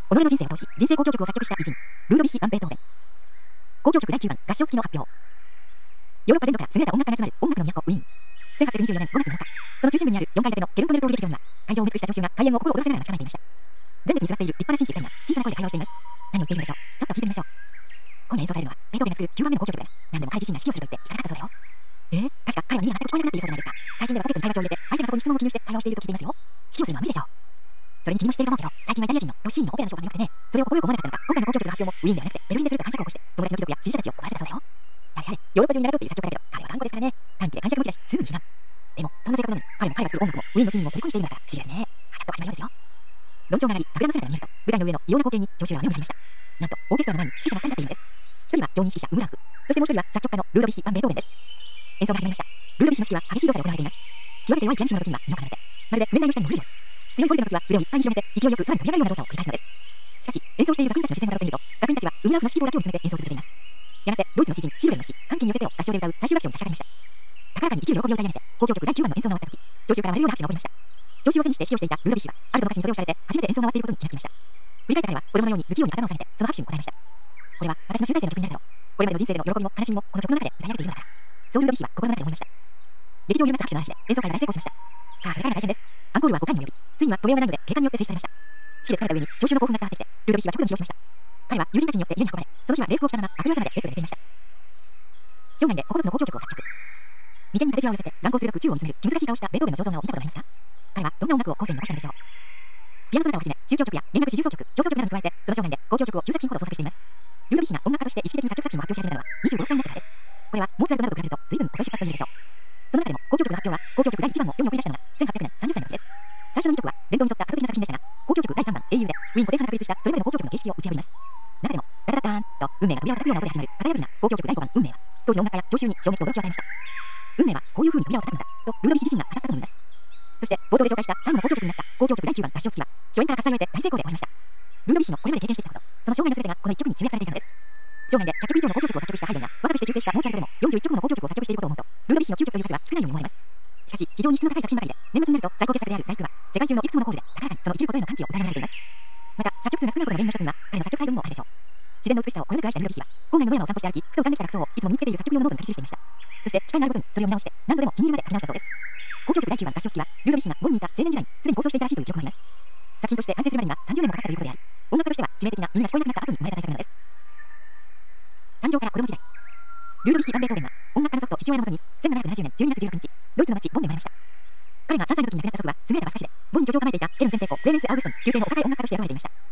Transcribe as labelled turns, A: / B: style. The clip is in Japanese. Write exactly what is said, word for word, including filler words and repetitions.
A: 己の人生を通し、人生交響曲を作曲した偉人、ルードヴィヒ・アン・ベートーベン。交響曲だいきゅうばん合唱付きの発表。ヨーロッパ全土から優れた音楽家が集まる音楽の都、ウィーン。せんはっぴゃくにじゅうよねんごがつむいか、その中心部にあるよんかい建てのゲルコネルトール劇場には、会場を埋め尽くした聴衆が開演を心躍らせながら待ち構えていました。前列に座っている立派な紳士ふたりが小さな声で会話をしています。何を言っているのでしょう。ちょっと聞いてみましょう。今夜演奏されるのは、ベートーベンが作るきゅうばんめの交響曲だ。何でも彼自身が指揮をすると言って聞かなかったそうだよ。えー、確か彼は耳が全く聞こえなくなっているそうじゃないですか。最近ではポケットに会話帳を入れて、相手がそこに質問を記入して会話をしていると聞いていますよ。指揮をするのは無理でしょう。それに君も知っていると思うけど、最近はイタリア人のロッシーニのオペラの評判が良くてね、それを快く思わなかったのか、今回の交響曲の発表もウィーンではなくてベルリンですると感触を起こして、友達の貴族や支持者たちを壊せたそうだよ。やれやれ、ヨーロッパ中に名が取っている作曲家だけど、彼は頑固ですからね。短期で感触持ちだし、すぐに批判。でも、そんな性格なのに、彼も彼が作る音楽もウィーンの市民も虜にしているんだから不思議ですね。やっと始まるようですよ。論調が上がり、格段の姿が見えると、舞台の上の異様な光景に聴衆は目を見張りました。なんと、オーケストラの前に指揮者がふたり立っているのです。一人は常任指揮者ウムラウフ、そしてもう一人は作曲家のルードヴィヒ・アン・ベートーベンです。演奏が始まりました。ルードヴィヒの指揮は激しい動作で行われています。極めて弱いピアニッシモの時には身をかがめて、まるで面台の下に潜るように。強いボルテの時は腕をいっぱいに広げて、勢いよく空に飛び上がるような動作を繰り返すのです。しかし、演奏している学員たちの視線をたどってみると、学員たちはウムラウフの指揮棒だけを見つめて演奏を続けています。やがて、ドイツの詩人シルベルの詩、歓喜に寄せてを合唱で歌う最終楽章に差し掛かりました。高らかに生きる喜びを歌い上げて、交響曲だいきゅうばんの演奏が終わった時、聴衆から割れるような拍手が起こりました。聴衆を背にして指揮をしていたルードヴィヒは、あるどの歌詞に袖を引かれて、初めて演奏が終わっていることに気がつきました。振り返った彼は、子供のように不器用に頭を下げて、その拍手に応えました。これは、私の集大成の曲になるだろう。これまでの人生での喜びも悲しみも、この曲の中で歌い上げているのだから。そうルードヴィヒは心の中で思いました。劇場を揺るがす拍手の嵐で、演奏会は大成功しました。さあ、それからが大変です。アンコールはごかいに及び、ついには止めようがないので、警官によって制止されました。指揮で疲れた上に、聴衆の興奮が伝わってきて、ルードヴィヒは極度に疲労しました。彼は友人たちによって家に運ばれ、その日は礼服を着たまま明くる朝までベッドで寝ていました。生涯でここのつの交響曲を作曲。眉間に縦じわを寄せて、眼光鋭く宙を見つめる気難しい顔をしたベートーベンの肖像画を見たことがありますか？彼はどんな音楽を後世に残したのでしょう。ピアノソナタをはじめ、宗教曲や弦楽四重奏曲、協奏曲などに加えて、その生涯で交響曲をきゅうさく品ほど創作しています。ルードヴィヒが音楽家として意識的に作曲作品を発表し始めたのはにじゅうご、ろくさいになってからです。これはモーツァルトなどと比べると随分遅い出発と言えるでしょう。その中でも交響曲の発表は交響曲だいいちばんを世に送り出したのがせんはっぴゃくねんさんじゅっさいの時です。最初のにきょくは伝統に沿った過渡的な作品でしたが、交響曲だいさんばん英雄でウィーン古典派が確立したそれまでの交響曲の形式を打ち破ります。中でもダダダダーンと運命が飛び上がったような音で始まる型破りな交響曲だいごばん運命は当時の音楽家や聴衆に衝撃と驚きを与えました。運命はこういう風に扉を叩くんだとルードヴィヒ自身が語ったと思います。そして冒頭で紹介した最後の交響曲になった交響曲だいきゅうばん合唱付きは初演から喝采を得て大成功で終わりました。ルードヴィヒのこれまで経験してきたこと、その生涯の全てがこのいっきょくに集約されていたのです。生涯でひゃっきょく以上の交響曲を作曲したハイドンが若くして急逝したモーツァルトでもよんじゅういっきょくもの交響曲を作曲していることを思うと、ルードヴィヒのきゅうきょくという数は少ないように思われます。しかし、非常に質の高い作品ばかりで、年末になると最高傑作である第九は、世界中のいくつものホールで高らかにその生きることへの歓喜を歌い上げられています。また、作曲数が少ないことの原因の一つには、彼の作曲態度にもあるでしょう。自然の美しさをこよなく愛したルードヴィヒは、郊外の野山を散歩して歩き、ふと浮かんできた楽章をいつも身につけている作曲用ノートに書き記していました。そして、機会があるごとにそれを見直して、何度でも気に入るまで書き直したそうです。交響曲だいきゅうばん合唱付きは、ルードヴィヒがボンにいた青年時代にすでに構想していたらしいという記録もあります。作品として完成するまでにはさんじゅうねんもかかったということであり、音楽家としては致命的な耳が聞こえなくなった後に生まれた大作なのです。誕生から子供時代。ルードヴィヒ・アン・ベートーベンは音楽家の祖父と父親のもとにせんななひゃくななじゅうねんじゅうにがつじゅうろくにち、ドイツの町ボンで生まれました。彼がさんさいの時に亡くなった祖父は優れた馬刺しで、ボンに居城を構えていたケルン前帝公クレメンス・アウグストに宮廷のお高い音楽家として雇われていました。